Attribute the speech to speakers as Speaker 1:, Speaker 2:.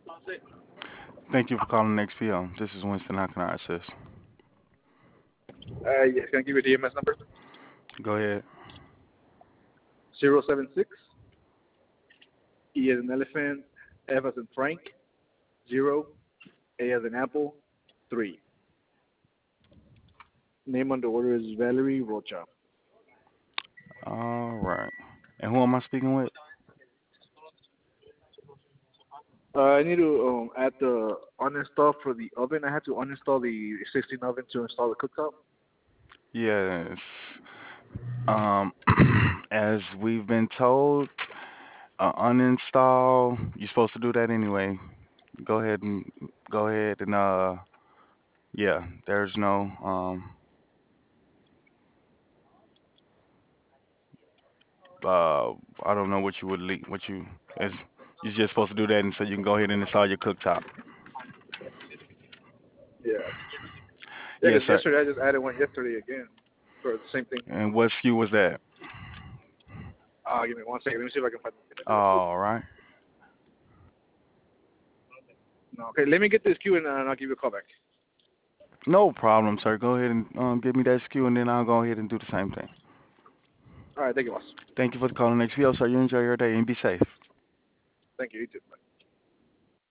Speaker 1: Thank you for calling XPO. This is Winston. How can I assist?
Speaker 2: Yes, can I give you the EMS number?
Speaker 1: Go ahead.
Speaker 2: 076 E as in elephant, F as in Frank, 0, A as in apple, 3. Name on the order is Valerie Rocha.
Speaker 1: All right. And who am I speaking with?
Speaker 2: I need to add the uninstall for the oven. I had to uninstall the 16 oven to install the cooktop.
Speaker 1: Yes. Um, as we've been told, uninstall. You're supposed to do that anyway. Go ahead and go ahead and yeah. There's no uh, I don't know what you would what you is. You're just supposed to do that, and so you can go ahead and install your cooktop.
Speaker 2: Yeah. Yeah,
Speaker 1: Yes,
Speaker 2: because
Speaker 1: sir.
Speaker 2: yesterday I just added one yesterday again for the same thing.
Speaker 1: And what SKU was that?
Speaker 2: Give me 1 second. Let me see if I can find the real quick.
Speaker 1: All right.
Speaker 2: No, okay, let me get this queue and I'll give you a call back.
Speaker 1: No problem, sir. Go ahead and give me that SKU, and then I'll go ahead and do the same thing.
Speaker 2: All right, thank you, boss.
Speaker 1: Thank you for calling XPO, sir. You enjoy your day and be safe.
Speaker 2: Thank you. You too. Bye.